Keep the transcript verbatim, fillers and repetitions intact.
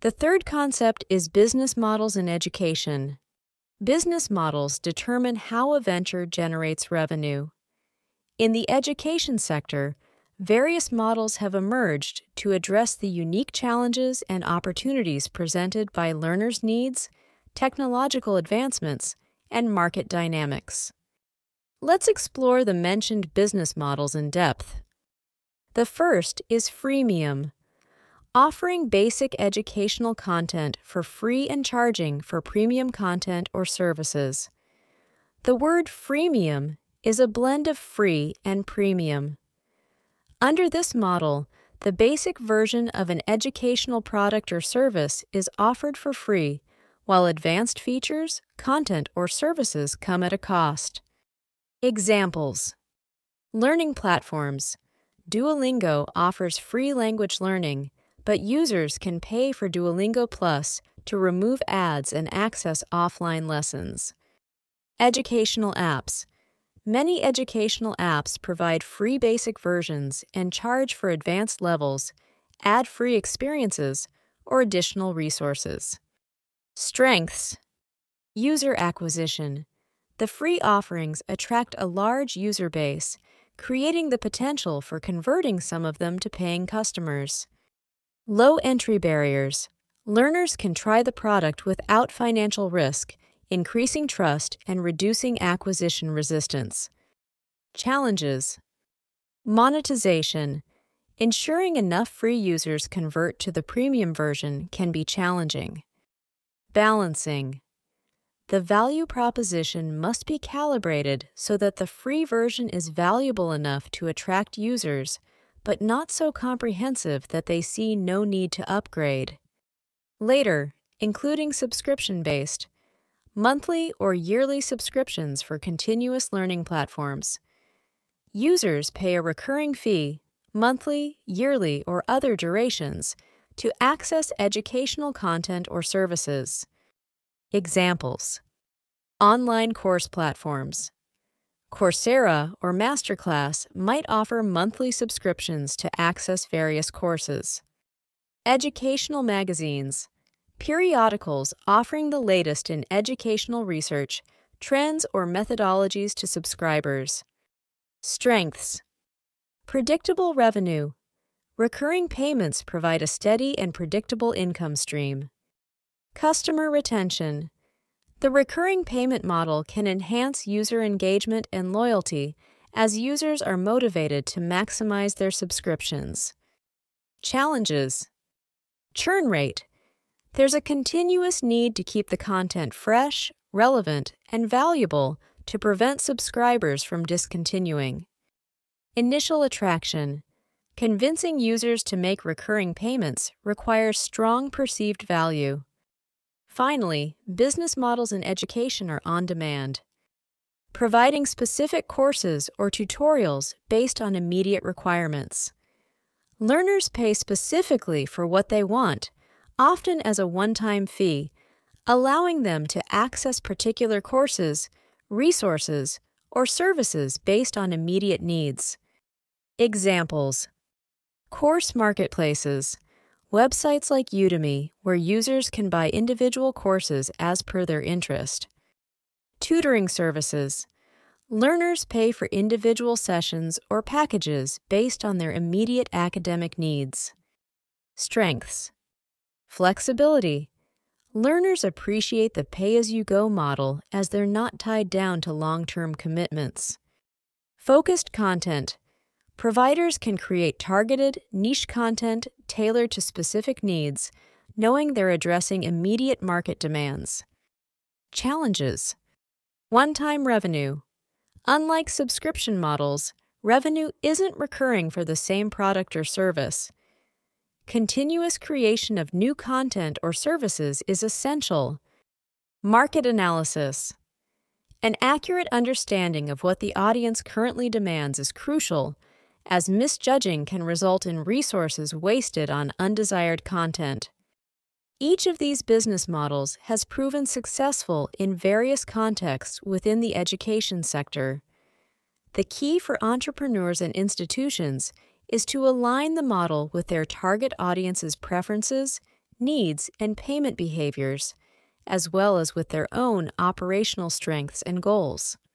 The third concept is business models in education. Business models determine how a venture generates revenue. In the education sector, various models have emerged to address the unique challenges and opportunities presented by learners' needs, technological advancements, and market dynamics. Let's explore the mentioned business models in depth. The first is freemium, offering basic educational content for free and charging for premium content or services. The word freemium is a blend of free and premium. Under this model, the basic version of an educational product or service is offered for free, while advanced features, content, or services come at a cost. Examples: learning platforms. Duolingo offers free language learning, but users can pay for Duolingo Plus to remove ads and access offline lessons. Educational apps. Many educational apps provide free basic versions and charge for advanced levels, ad-free experiences, or additional resources. Strengths. User acquisition. The free offerings attract a large user base, creating the potential for converting some of them to paying customers. Low entry barriers. Learners can try the product without financial risk, increasing trust and reducing acquisition resistance. Challenges. Monetization. Ensuring enough free users convert to the premium version can be challenging. Balancing. The value proposition must be calibrated so that the free version is valuable enough to attract users, but not so comprehensive that they see no need to upgrade. Later, including subscription-based, monthly or yearly subscriptions for continuous learning platforms. Users pay a recurring fee, monthly, yearly, or other durations, to access educational content or services. Examples: online course platforms. Coursera or Masterclass might offer monthly subscriptions to access various courses. Educational magazines. Periodicals offering the latest in educational research, trends, or methodologies to subscribers. Strengths. Predictable revenue. Recurring payments provide a steady and predictable income stream. Customer retention. The recurring payment model can enhance user engagement and loyalty as users are motivated to maximize their subscriptions. Challenges. Churn rate. There's a continuous need to keep the content fresh, relevant, and valuable to prevent subscribers from discontinuing. Initial attraction. Convincing users to make recurring payments requires strong perceived value. Finally, business models in education are on demand, providing specific courses or tutorials based on immediate requirements. Learners pay specifically for what they want, often as a one-time fee, allowing them to access particular courses, resources, or services based on immediate needs. Examples: course marketplaces. Websites like Udemy, where users can buy individual courses as per their interest. Tutoring services. Learners pay for individual sessions or packages based on their immediate academic needs. Strengths. Flexibility. Learners appreciate the pay-as-you-go model as they're not tied down to long-term commitments. Focused content. Providers can create targeted, niche content tailored to specific needs, knowing they're addressing immediate market demands. Challenges. One-time revenue. Unlike subscription models, revenue isn't recurring for the same product or service. Continuous creation of new content or services is essential. Market analysis. An accurate understanding of what the audience currently demands is crucial, as misjudging can result in resources wasted on undesired content. Each of these business models has proven successful in various contexts within the education sector. The key for entrepreneurs and institutions is to align the model with their target audience's preferences, needs, and payment behaviors, as well as with their own operational strengths and goals.